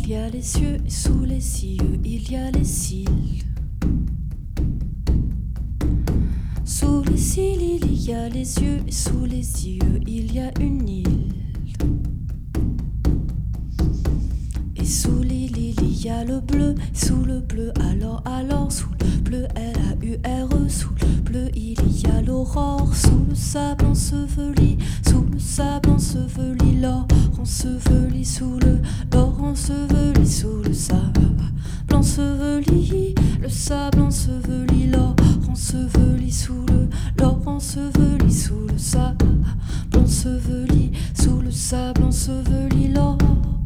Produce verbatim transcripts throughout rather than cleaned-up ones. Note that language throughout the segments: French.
il y a les cieux et sous les cieux il y a les cils. Sous les cils il y a les yeux et sous les yeux il y a une île. Et sous l'île il y a le bleu, sous le bleu alors alors sous le bleu L A U R E, sous le bleu il y a l'aurore, sous le sable enseveli, sous le sable enseveli l'or enseveli, sous le l'or enseveli, sous le sable enseveli, le sable enseveli l'or enseveli, sous le l'or enseveli, sous le sable enseveli, sous le sable enseveli l'or.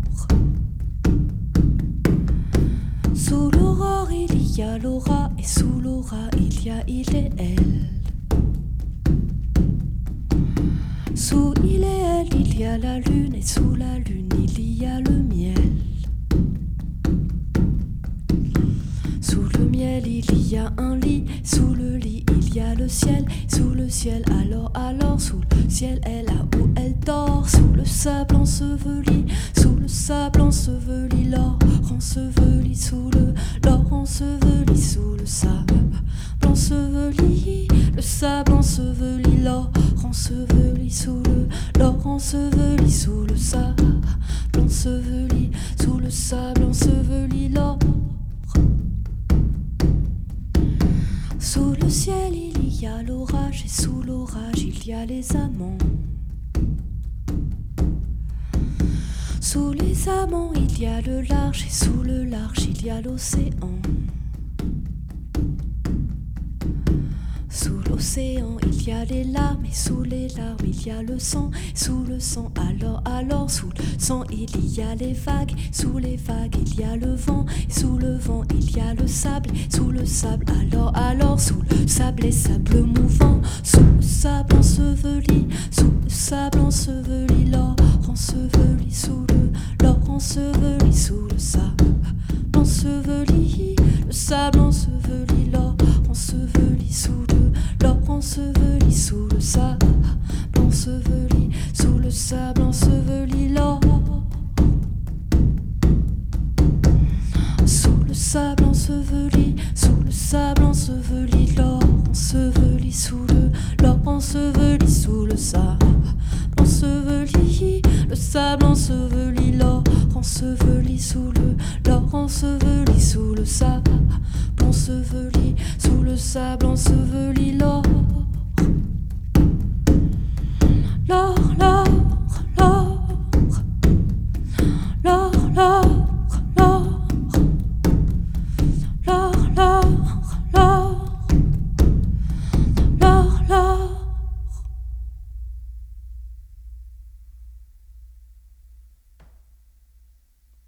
Sous l'aurore il y a l'aura et sous l'aura il y a il et elle. Sous il et elle il y a la lune et sous la lune il y a le miel. Sous le miel il y a un lit, sous le lit il y a le ciel, sous le ciel alors alors sous le ciel elle a où elle dort, sous le sable enseveli, sous le sable enseveli l'or enseveli, sous le l'or enseveli, sous le sable enseveli, le sable enseveli l'or enseveli, sous le l'or enseveli, sous le sable enseveli, sous le sable enseveli l'or. Sous le ciel il y a l'orage et sous l'orage il y a les amants. Sous les amants il y a le large et sous le large il y a l'océan. Sous l'océan il y a les larmes et sous les larmes il y a le sang, sous le sang alors alors sous le sang il y a les vagues, sous les vagues il y a le vent, sous le vent il y a le sable, sous le sable alors alors sous le sable et sable mouvant, sous le sable enseveli, sous le sable enseveli l'or enseveli, sous le l'or enseveli, sous le sable enseveli, le sable enseveli l'or enseveli, sous le l'or enseveli, sous le sable enseveli, sous le sable enseveli l'or. Sous le sable enseveli, sous le sable enseveli l'or enseveli, sous le l'or enseveli, sous le sable enseveli, le sable enseveli l'or enseveli, sous le l'or enseveli, sous le sable enseveli, sous le sable enseveli.